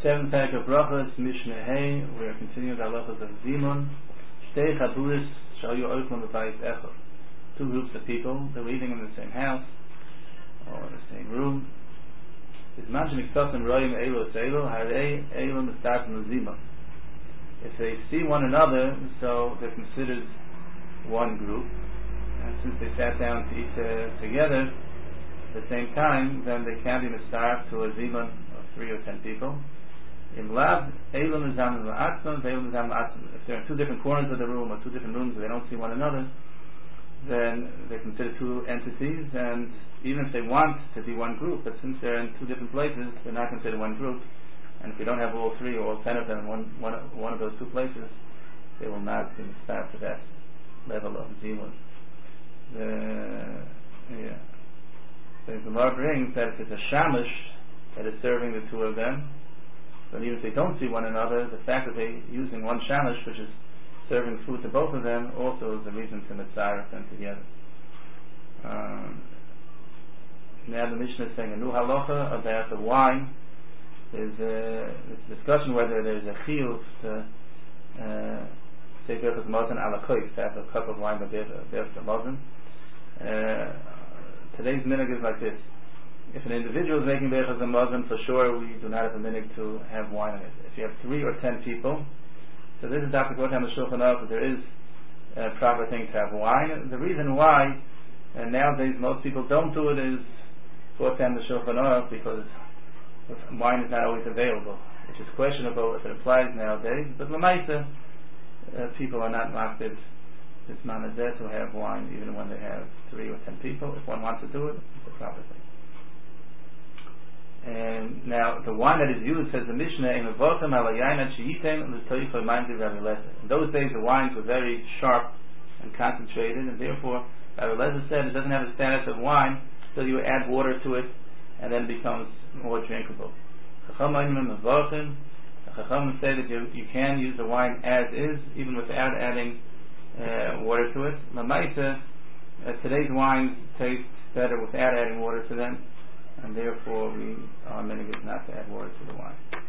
Seven Parak of Brachos, Mishnah Hey. We are continuing the halachos of Zimun. Shtei Chaburis Shayu Oiklon B'Bayis Echad. Two groups of people, they're living in the same house or in the same room. If they see one another, so they're considered one group, and since they sat down to eat together at the same time, then they can't be mistarf to a zimun of 3 or 10 people. If they're in two different corners of the room or two different rooms where they don't see one another, then they're considered two entities, and even if they want to be one group, but since they're in two different places, they're not considered one group. And if we don't have all 3 or all 10 of them in one of those two places, they will not be mistarf to that level of zimun. The Gemara brings that if it's a shamish that is serving the two of them, but even if they don't see one another, the fact that they're using one shamish, which is serving food to both of them, also is a reason to mitzaref them together. Now the Mishnah is saying a new halacha about the wine. There's a discussion whether there's a chiyuv to say berachas mazon ala koif, to have a cup of wine with berachas mazon. Today's minhag is like this: if an individual is making berachas mazon, for sure we do not have a minhag to have wine in it. If you have 3 or 10 people, so this is Dr. Gotam Shulchan Aruch, that there is a proper thing to have wine. The reason why nowadays most people don't do it is Gotam Shulchan Aruch because wine is not always available, which is questionable if it applies nowadays. But l'maisa, people are not makted this manazeh to have wine even when they have 3 or 10 people. If one wants to do it, it's a proper thing. And now the wine that is used, says the Mishnah, in those days the wines were very sharp and concentrated, and therefore Rabbi Eliezer said it doesn't have the status of wine until you add water to it and then it becomes more drinkable. The Chachamim say that you can use the wine as is, even without adding water to it. L'maisa, today's wines taste better without adding water to them, and therefore our minhag is not to add water to the wine.